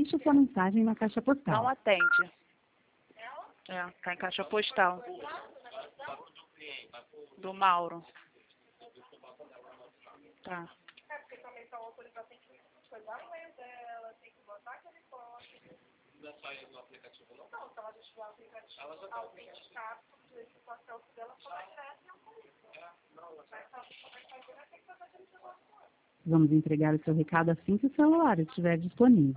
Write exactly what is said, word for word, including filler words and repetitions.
Deixe sua mensagem na caixa Não postal. atende. É, tá em caixa postal. Do Mauro. Tá. Vamos entregar o seu recado assim que o celular estiver disponível.